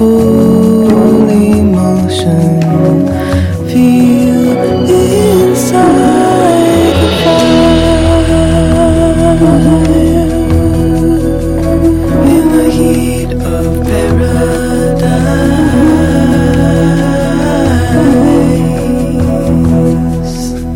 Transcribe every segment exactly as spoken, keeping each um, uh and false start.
full emotion. Feel inside the fire in the heat of paradise.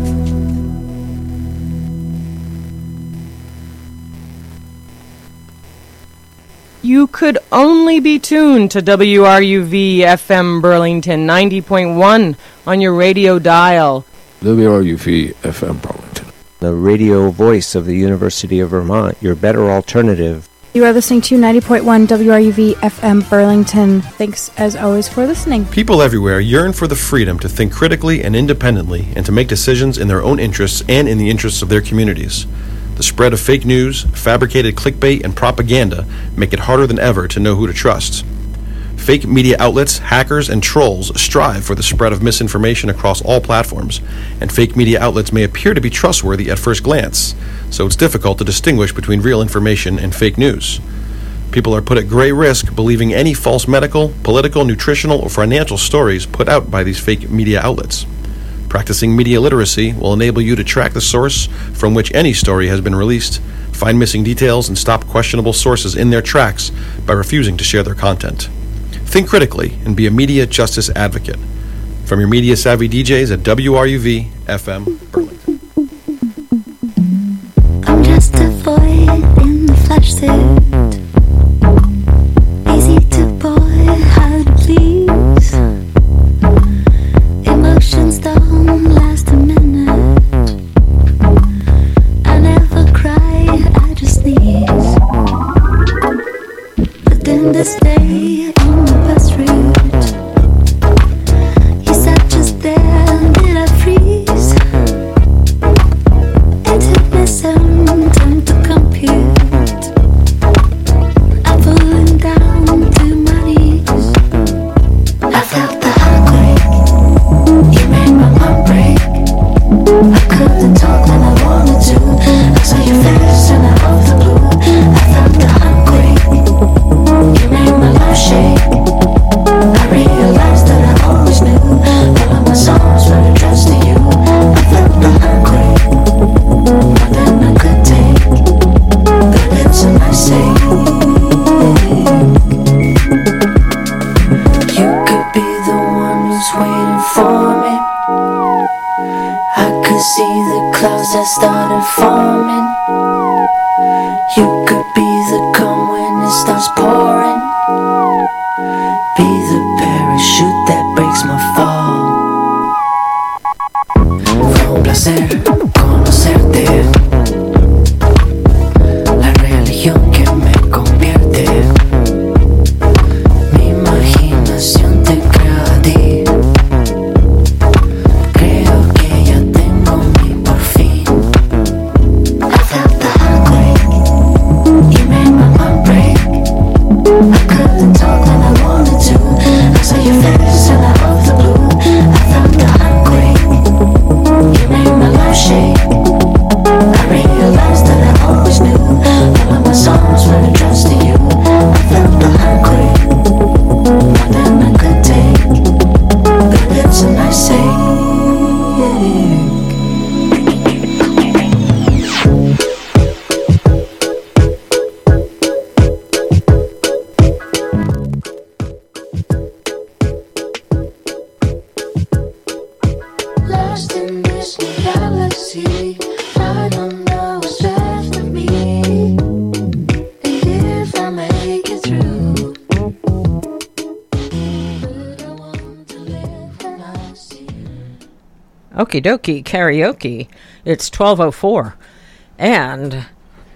You could only be tuned to W R U V F M Burlington ninety point one on your radio dial. W R U V F M Burlington, the radio voice of the University of Vermont, your better alternative. You are listening to ninety point one W R U V F M Burlington. Thanks, as always, for listening. People everywhere yearn for the freedom to think critically and independently and to make decisions in their own interests and in the interests of their communities. The spread of fake news, fabricated clickbait, and propaganda make it harder than ever to know who to trust. Fake media outlets, hackers, and trolls strive for the spread of misinformation across all platforms, and fake media outlets may appear to be trustworthy at first glance, so it's difficult to distinguish between real information and fake news. People are put at great risk believing any false medical, political, nutritional, or financial stories put out by these fake media outlets. Practicing media literacy will enable you to track the source from which any story has been released, find missing details, and stop questionable sources in their tracks by refusing to share their content. Think critically and be a media justice advocate. From your media savvy D Js at W R U V F M Burlington. I'm just a void in the flesh suit. Easy to boy, hard to please. Emotions don't last a minute. I never cry, I just sneeze. But then this day on the bus route, you sat just there, did I freeze? It took me some time to compute. I'm falling down to my knees. I felt the heart break. You made my heart break. I couldn't talk when I wanted to. I saw your face and I off the blue. I felt the heart break. You made my life shake. I realized that I always knew all of my songs were addressed to you. I felt the heart break more than I could take. The lips and I say, you could be the one who's waiting for me. I could see the clouds that started forming. You could be the calm when it starts pouring. Be the parachute that breaks my fall. Fue un placer conocerte. La religión que me convierte. Mi imaginación te crea a ti. Creo que ya tengo mi por fin. I felt the heart break. You made my heart break. I couldn't talk when I wanted to. I saw your face and I off the blue. I felt the heart break. You made my life shake. I realized that I always knew all of my songs were addressed to you. I felt the heart break more than I could take. The lips and I say, lost in this galaxy. I don't know what's left of me. And if I make it through, but I want to live when I see you. Okie dokie, karaoke. It's twelve oh four. And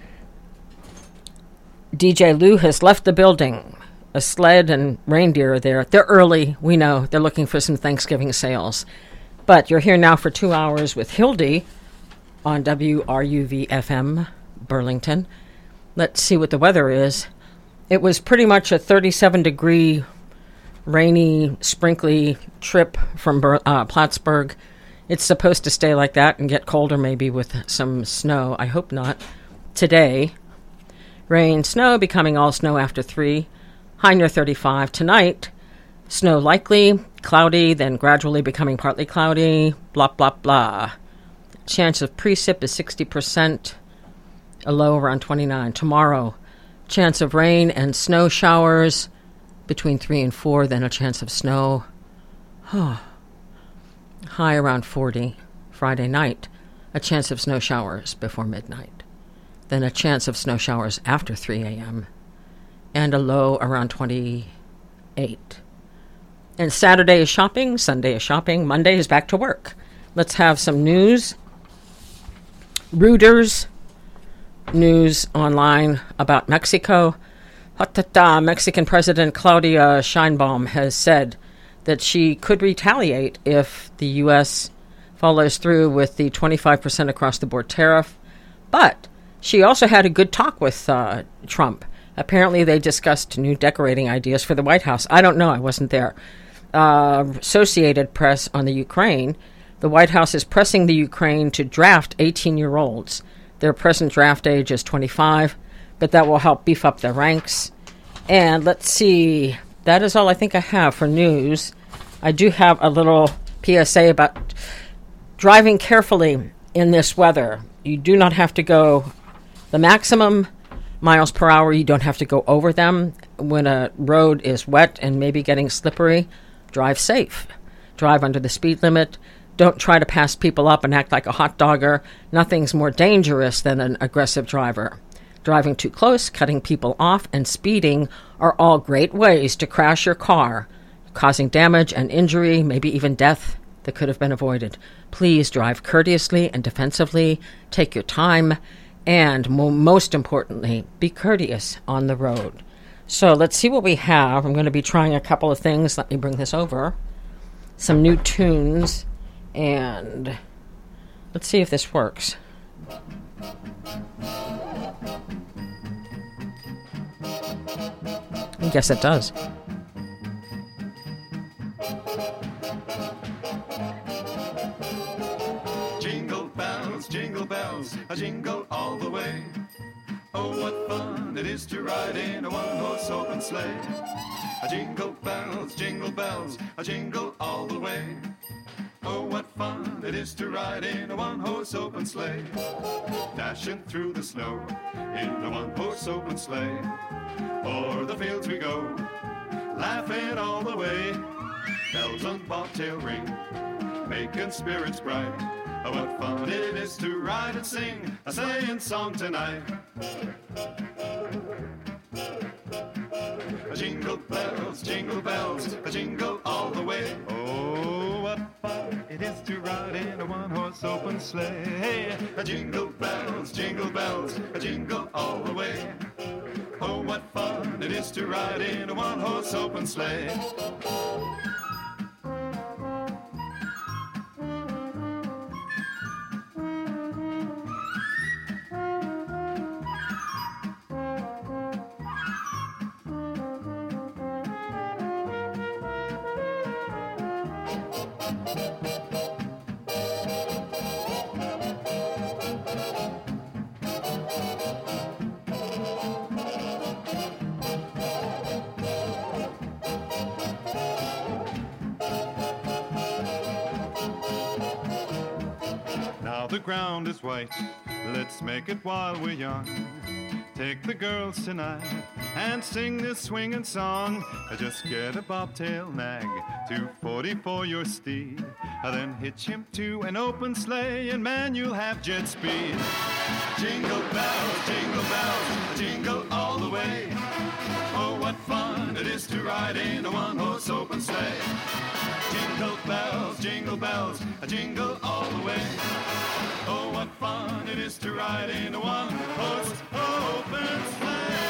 D J Lou has left the building. A sled and reindeer are there. They're early, we know. They're looking for some Thanksgiving sales. But you're here now for two hours with Hildy on W R U V F M Burlington. Let's see what the weather is. It was pretty much a thirty-seven degree rainy, sprinkly trip from Ber- uh, Plattsburgh. It's supposed to stay like that and get colder maybe with some snow. I hope not. Today, rain, snow, becoming all snow after three. High near thirty-five. Tonight, Snow likely, cloudy, then gradually becoming partly cloudy, blah, blah, blah. Chance of precip is sixty percent, a low around twenty-nine. Tomorrow, chance of rain and snow showers between three and four, then a chance of snow. High around forty. Friday night, a chance of snow showers before midnight. Then a chance of snow showers after three a.m. and a low around twenty-eight. And Saturday is shopping, Sunday is shopping, Monday is back to work. Let's have some news. Reuters news online about Mexico. Mexican President Claudia Sheinbaum has said that she could retaliate if the U S follows through with the twenty-five percent across-the-board tariff. But she also had a good talk with uh, Trump. Apparently they discussed new decorating ideas for the White House. I don't know. I wasn't there. Uh, Associated Press on the Ukraine. The White House is pressing the Ukraine to draft eighteen-year-olds. Their present draft age is twenty-five, but that will help beef up their ranks. And let's see. That is all I think I have for news. I do have a little P S A about driving carefully in this weather. You do not have to go the maximum miles per hour. You don't have to go over them. When a road is wet and maybe getting slippery, drive safe. Drive under the speed limit. Don't try to pass people up and act like a hot dogger. Nothing's more dangerous than an aggressive driver. Driving too close, cutting people off, and speeding are all great ways to crash your car, causing damage and injury, maybe even death that could have been avoided. Please drive courteously and defensively. Take your time. And mo- most importantly, be courteous on the road. So let's see what we have. I'm going to be trying a couple of things. Let me bring this over. Some new tunes. And let's see if this works. I guess it does. Jingle bells, jingle bells, a jingle all the way. Oh, what fun it is to ride in a one-horse open sleigh. A jingle bells, jingle bells, a jingle all the way. Oh, what fun it is to ride in a one-horse open sleigh. Dashing through the snow in a one-horse open sleigh. O'er the fields we go, laughing all the way. Bells on bobtail ring, making spirits bright. Oh, what fun it is to ride and sing a sleighing song tonight. Jingle bells, jingle bells, a jingle all the way. Oh, what fun it is to ride in a one-horse open sleigh. Jingle bells, jingle bells, a jingle all the way. Oh, what fun it is to ride in a one-horse open sleigh. The ground is white, let's make it while we're young. Take the girls tonight and sing this swinging song. Just get a bobtail nag, two forty for your steed. Then hitch him to an open sleigh, and man, you'll have jet speed. Jingle bells, jingle bells, jingle all the way. Oh, what fun it is to ride in a one-horse open sleigh. Jingle bells, jingle bells, jingle all the way. Oh, what fun it is to ride in a one-horse open sleigh.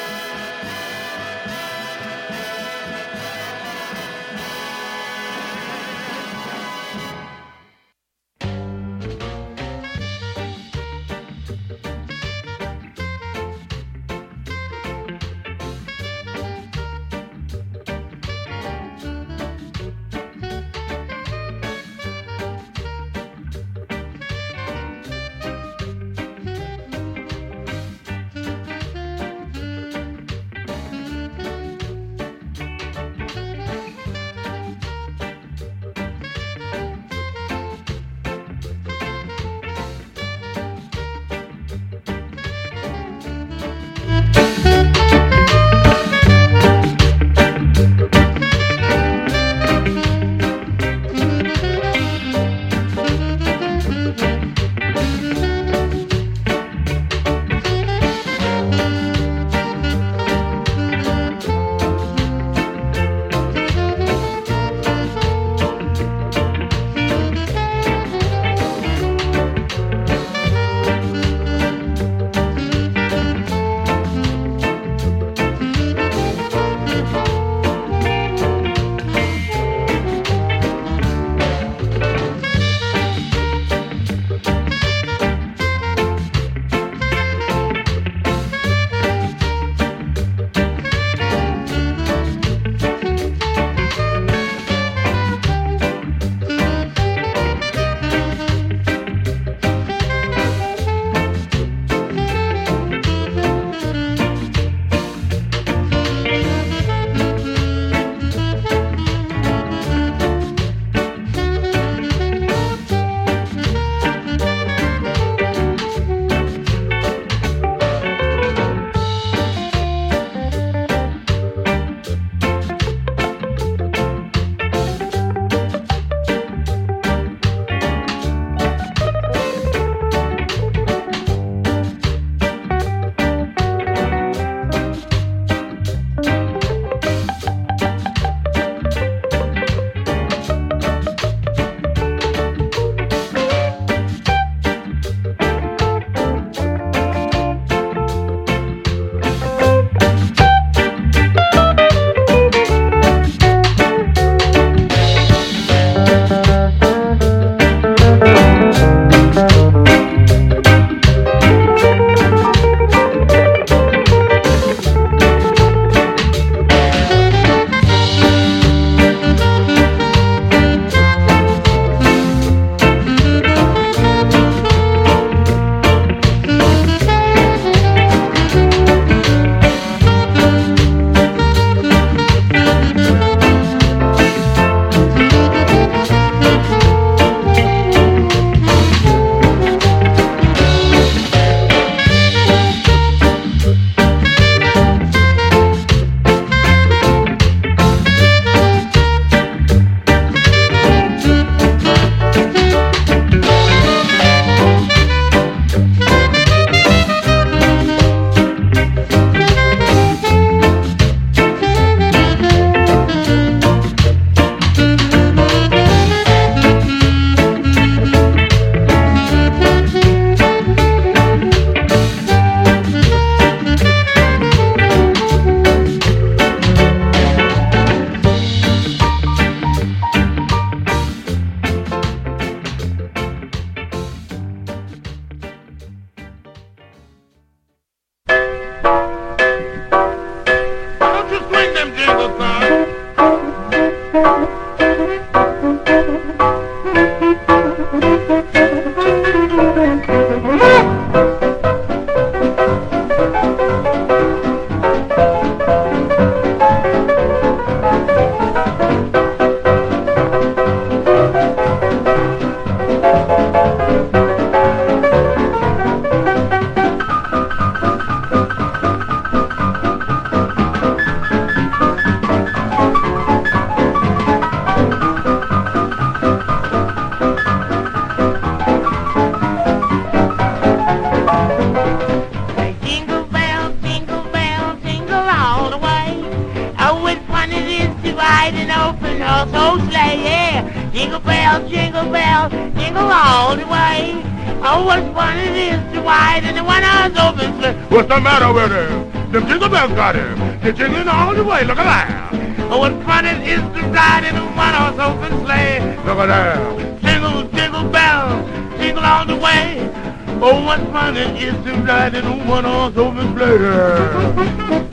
Oh, what fun it is to ride an open horse sleigh, yeah. Jingle bells, jingle bells, jingle all the way. Oh, what fun it is to ride in a one-horse open sleigh. What's the matter with him? Them jingle bells got him. They're jingling all the way. Look at that. Oh, what fun it is to ride in a one-horse open sleigh. Look at that. Jingle, jingle bells, jingle all the way. Oh, what fun it is to ride in a one-horse open sleigh.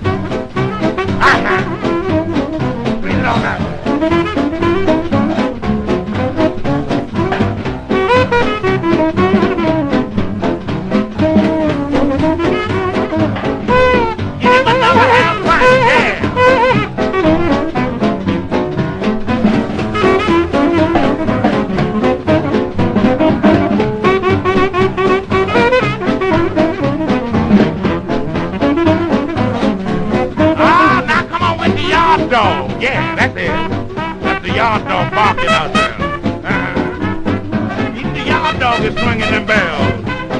Read it all out. You must never have fun, yeah. Dog, yeah, that's it. That's the yard dog barking out there. Uh-huh. Even the yard dog is swinging them bells.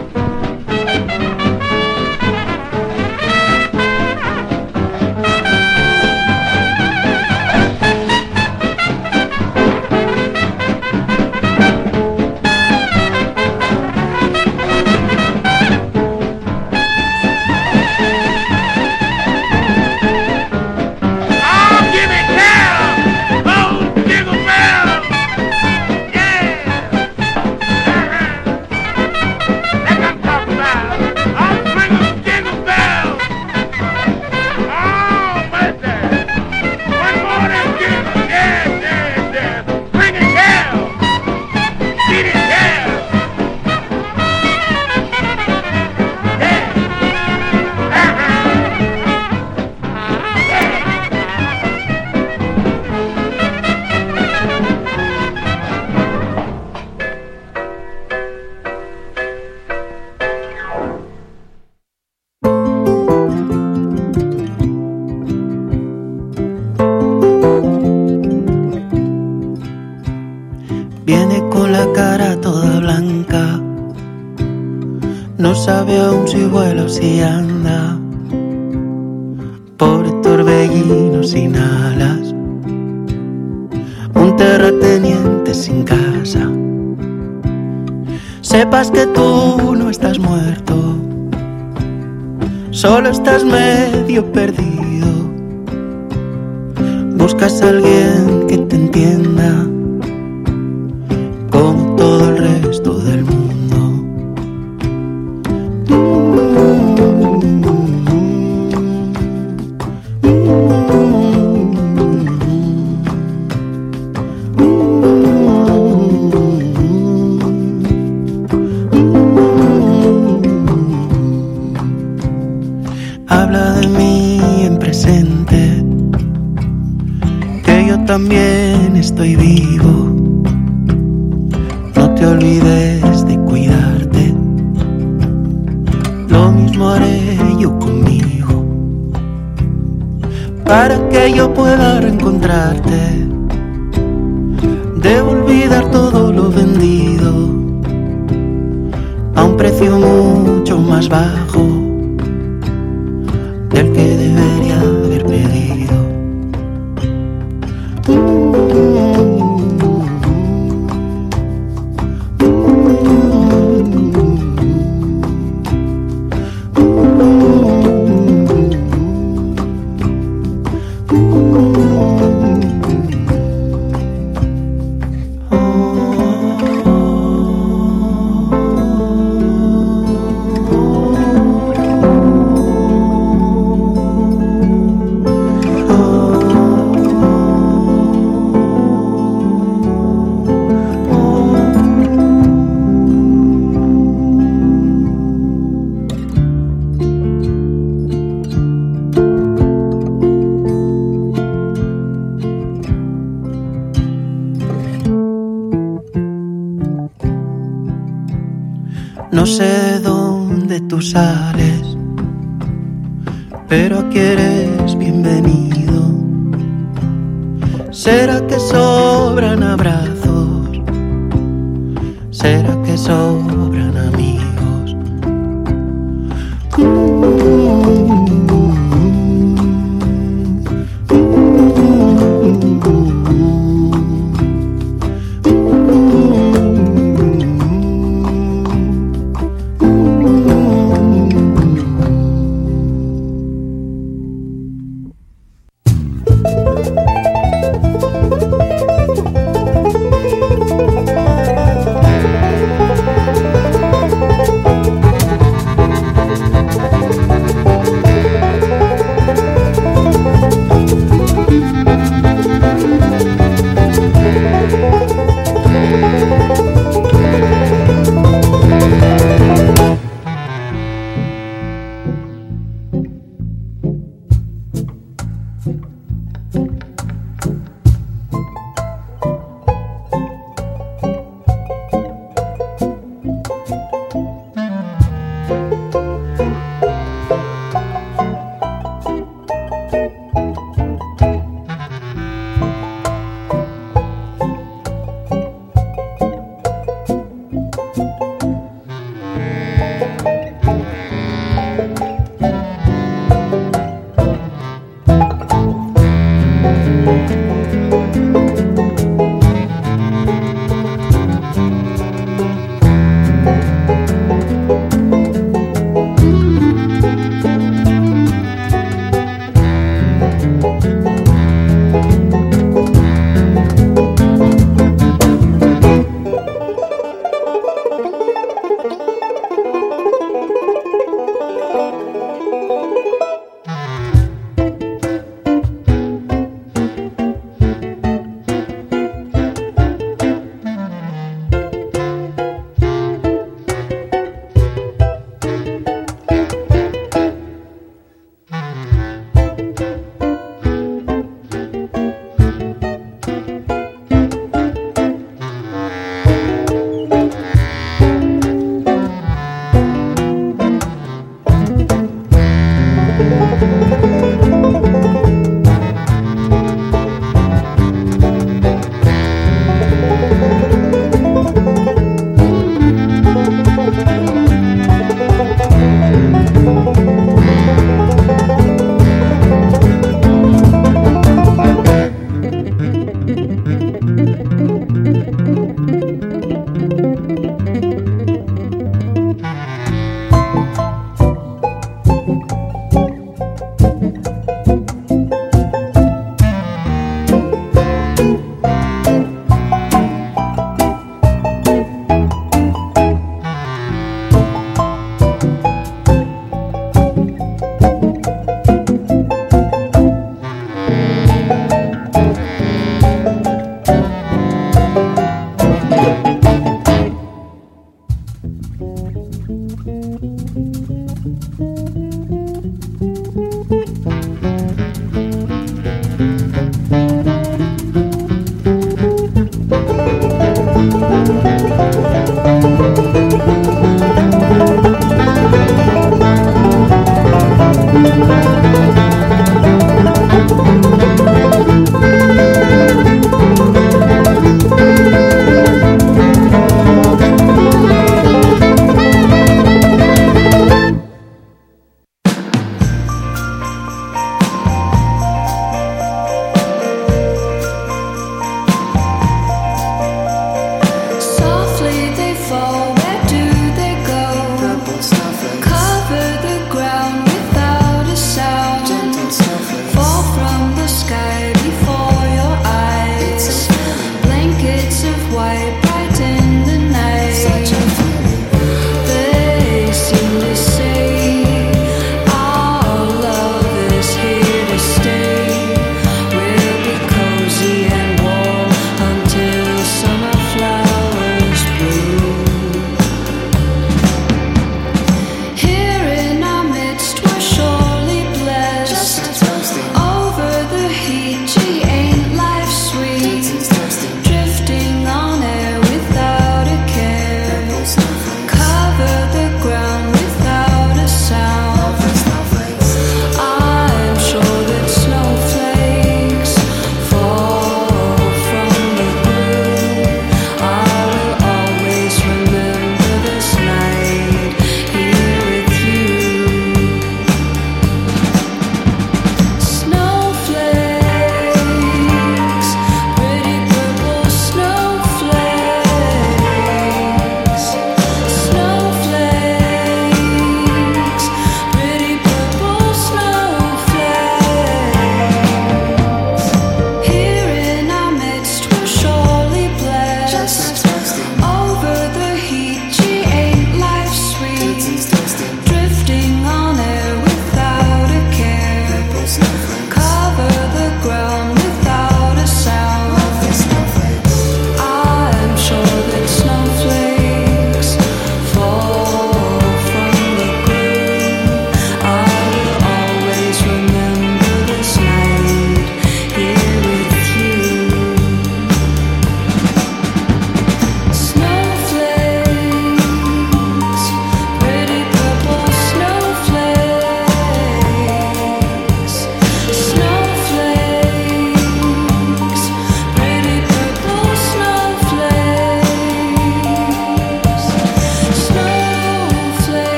Viene con la cara toda blanca, no sabe aún si vuela o si anda, pobre torbellino sin alas, un terrateniente sin casa. Sepas que tú no estás muerto, solo estás medio perdido. Buscas a alguien que te entienda, como todo el resto del mundo. Habla de mí en presente, que yo también estoy vivo. No te olvides de cuidarte, lo mismo haré yo conmigo, para que yo pueda reencontrarte. Debo olvidar todo lo vendido a un precio mucho más bajo del que debería haber pedido. No sé de dónde tú sales, pero aquí eres bienvenido. ¿Será que sobran abrazos? ¿Será que sobran amigos? Mm-hmm.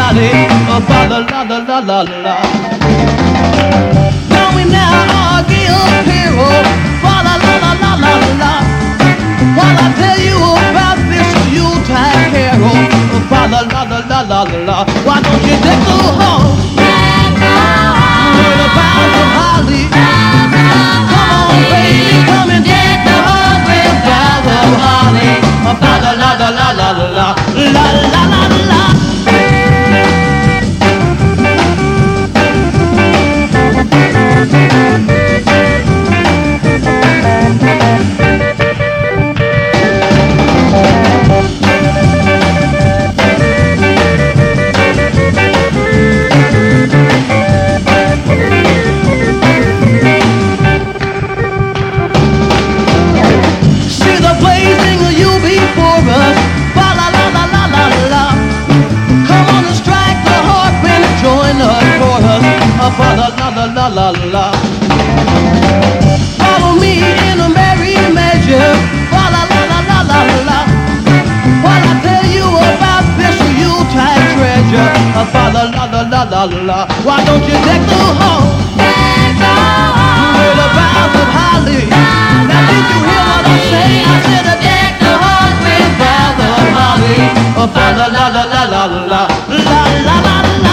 holly, oh, fa la la la la la la. Now we now are Gil hero, fa la la la la la la. While I tell you about this Yuletide carol, oh, fa la la la la la la. Why don't you deck the hall with a bound of holly? Come on, baby, come and deck the hall with a bound of holly. Oh, fa la la la la la la la la la la. La la la la la la. Follow me in a merry measure. La la la la la la la. While I tell you about this Yuletide treasure. La la la la la la la. Why don't you deck the hall with a bound of holly? Now did you hear what I say? I said a deck the hall with a bound of holly. La la la la la la la la la la la.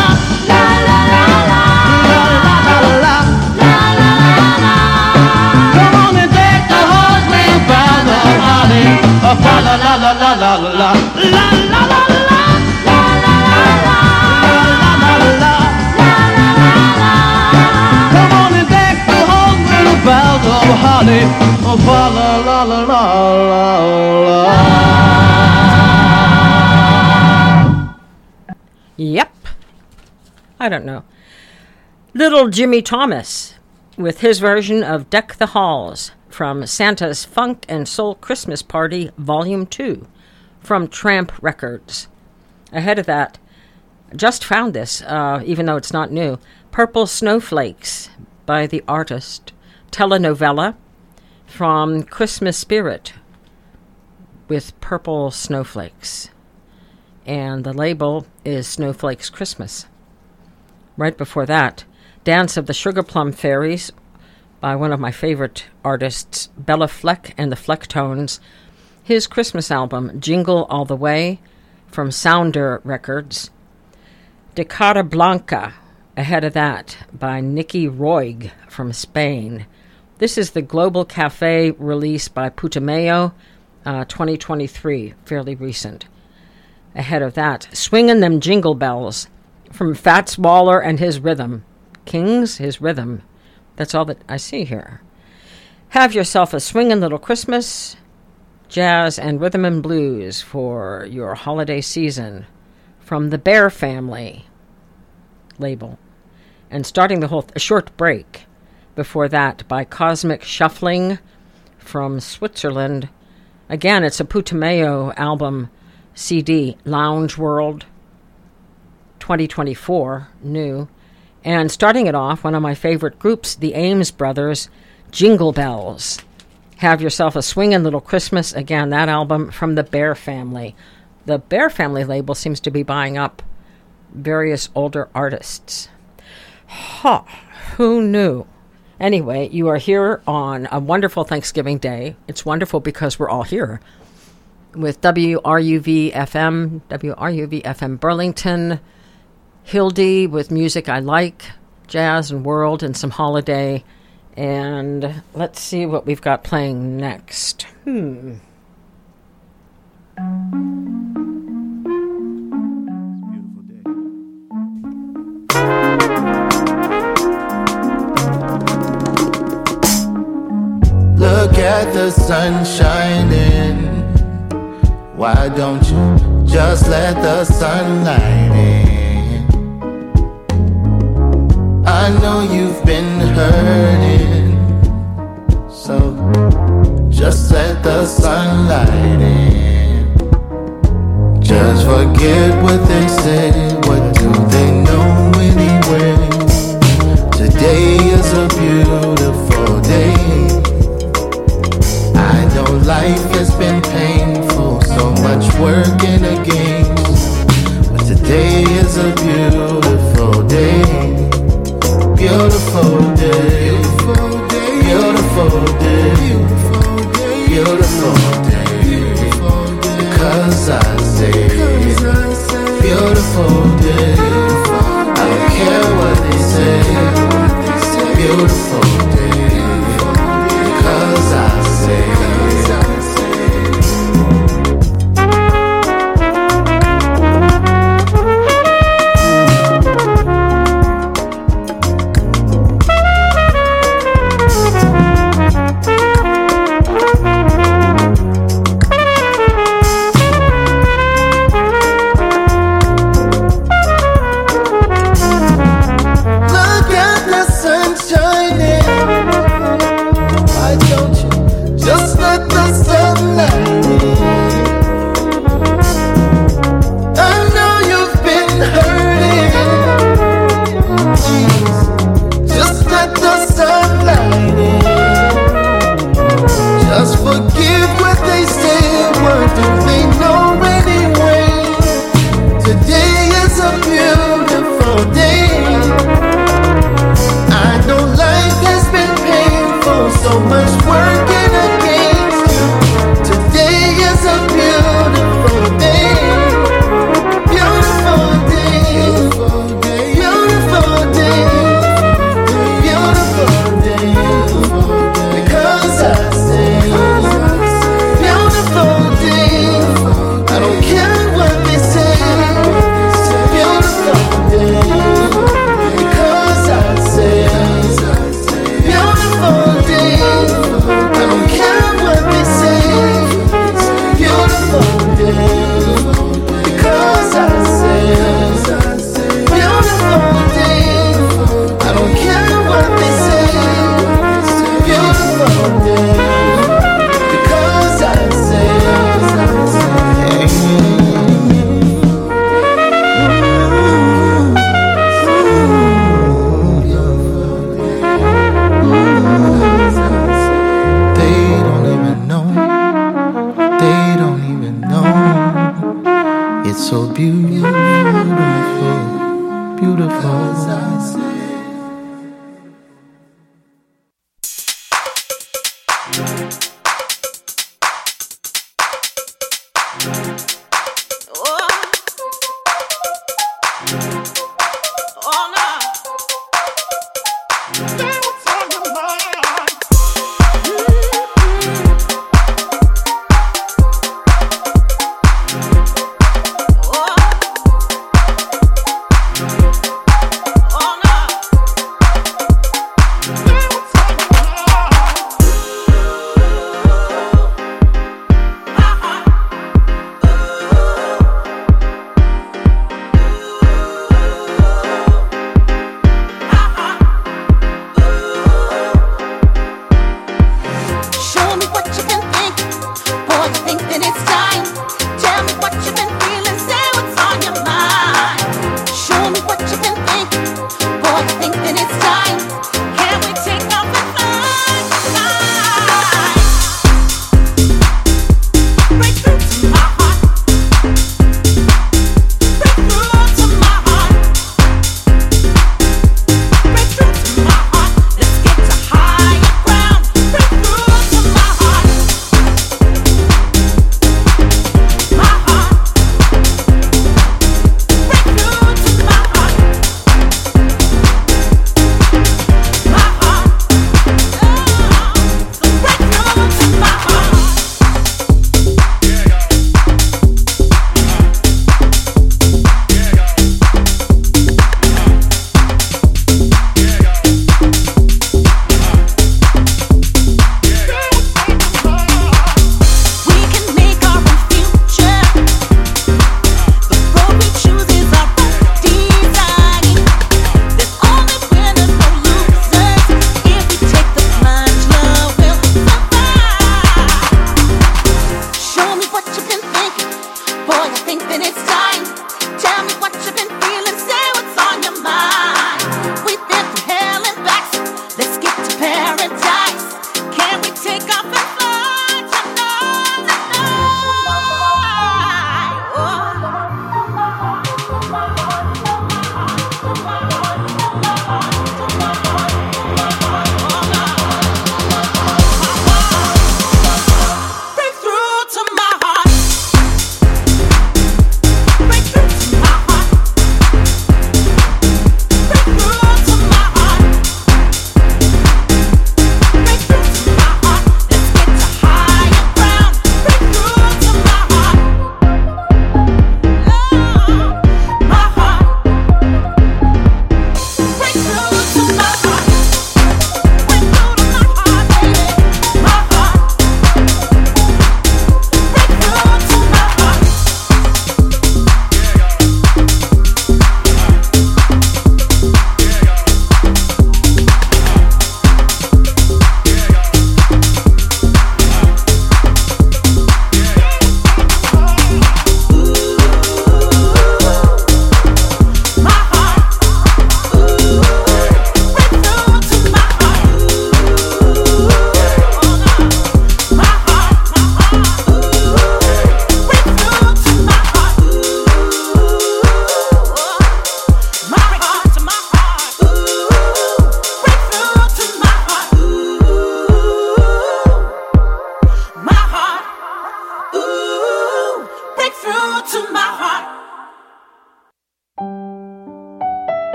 La la la la la la la la la la la la. Come on and deck the halls with a boughs of holly. Oh, la la la la la la. Yep. I don't know. Little Jimmy Thomas with his version of Deck the Halls from Santa's Funk and Soul Christmas Party, Volume two, from Tramp Records. Ahead of that, just found this, uh, even though it's not new, Purple Snowflakes by the artist, telenovela from Christmas Spirit with Purple Snowflakes. And the label is Snowflakes Christmas. Right before that, Dance of the Sugar Plum Fairies by one of my favorite artists, Bella Fleck and the Flecktones. His Christmas album, Jingle All the Way, from Sounder Records. De Cara Blanca, ahead of that, by Nicky Roig from Spain. This is the Global Cafe release by Putumayo, uh, twenty twenty-three, fairly recent. Ahead of that, Swingin' Them Jingle Bells, from Fats Waller and His Rhythm. Kings, His Rhythm. That's all that I see here. Have yourself a swingin' little Christmas, jazz and rhythm and blues for your holiday season from the Bear Family label. And starting the whole th- a short break before that by Cosmic Shuffling from Switzerland. Again, it's a Putumayo album C D, Lounge World twenty twenty-four, new. And starting it off, one of my favorite groups, the Ames Brothers, Jingle Bells. Have yourself a swingin' little Christmas. Again, that album from the Bear Family. The Bear Family label seems to be buying up various older artists. Huh, who knew? Anyway, you are here on a wonderful Thanksgiving Day. It's wonderful because we're all here with W R U V F M, W R U V F M Burlington, Hildy with music I like, jazz and world and some holiday. And let's see what we've got playing next. Hmm. Look at the sun shining. Why don't you just let the sun light in? I know you've been hurting, so just let the sun light in. Just forget what they said, what do they know anyway? Today is a beautiful day. I know life has been painful, so much work and a game, but today is a beautiful so much working against you. Today is a beautiful day. Beautiful day. Beautiful day. Beautiful day. Because I say beautiful day. I don't care what they say. Beautiful day. Because I say beautiful day. I don't care what they say. Beautiful day. Because I say beautiful day. I don't care what they say. Beautiful day. Because I say they don't even know. They don't even know. It's so beautiful, beautiful.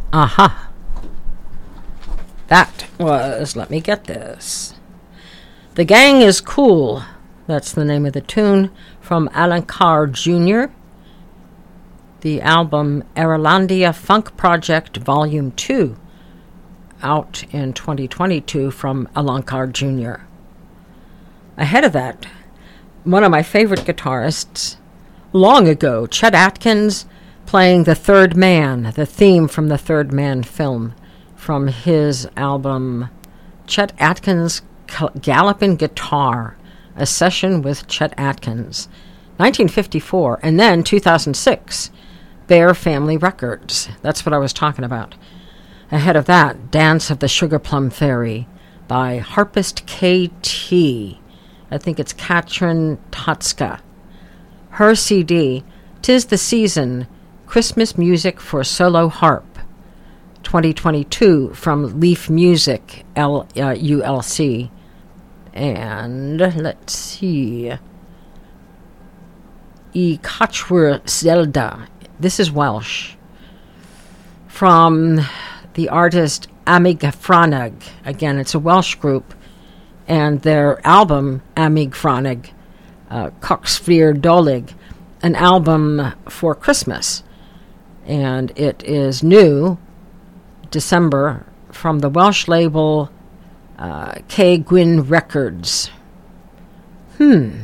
Aha. That was, let me get this. The Gang is Cool. That's the name of the tune from Alan Carr Junior The album Airlandia Funk Project Volume two, out in twenty twenty-two from Alan Carr Junior Ahead of that, one of my favorite guitarists, long ago, Chet Atkins, playing The Third Man, the theme from the Third Man film, from his album Chet Atkins Gallopin' Guitar, a session with Chet Atkins, nineteen fifty-four, and then two thousand six, Bear Family Records. That's what I was talking about. Ahead of that, Dance of the Sugar Plum Fairy by harpist K T. I think it's Katrin Totska. Her C D, Tis the Season, Christmas Music for Solo Harp, twenty twenty-two, from Leaf Music, L, uh, U L C. And let's see. E Kachwer Zelda. This is Welsh. From the artist Amig Franag. Again, it's a Welsh group. And their album, Amig Franag, uh, Coxfrir Dolig, an album for Christmas. And it is new, December, from the Welsh label uh, K. Gwyn Records. Hmm.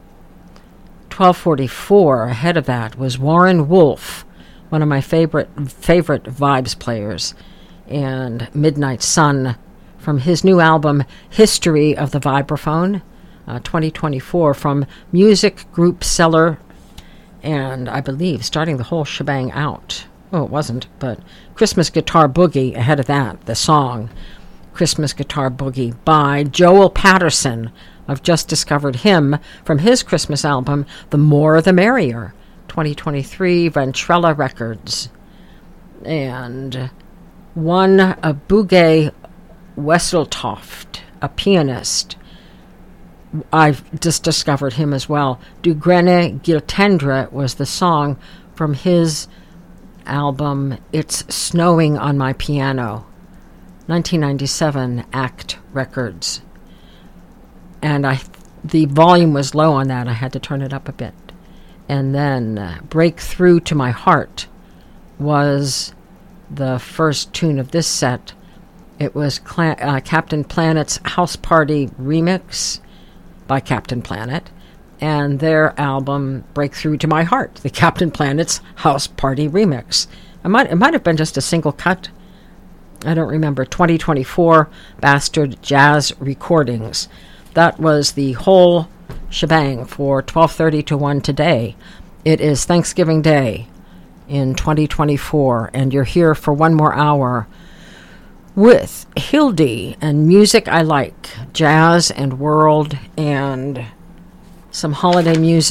twelve forty-four, ahead of that, was Warren Wolf, one of my favorite favorite vibes players, and Midnight Sun, from his new album, History of the Vibraphone, uh, twenty twenty-four, from Music Group Seller, and I believe starting the whole shebang out. Oh, it wasn't, but Christmas Guitar Boogie, ahead of that, the song, Christmas Guitar Boogie, by Joel Patterson. I've just discovered him from his Christmas album, The More the Merrier, twenty twenty-three, Ventrella Records. And one, a Bugay Wesseltoft, a pianist. I've just discovered him as well. Du Grene Giltendre was the song from his album It's Snowing on My Piano, nineteen ninety-seven, Act Records. And I, the volume was low on that. I had to turn it up a bit. And then uh, Break Through to My Heart was the first tune of this set. It was Cla- uh, Captain Planet's House Party remix by Captain Planet, and their album Breakthrough to My Heart, the Captain Planet's House Party remix. I might, it might have been just a single cut. I don't remember. twenty twenty-four, Bastard Jazz Recordings. That was the whole shebang for twelve thirty to one today. It is Thanksgiving Day in twenty twenty-four, and you're here for one more hour with Hildy and music I like, jazz and world and some holiday music.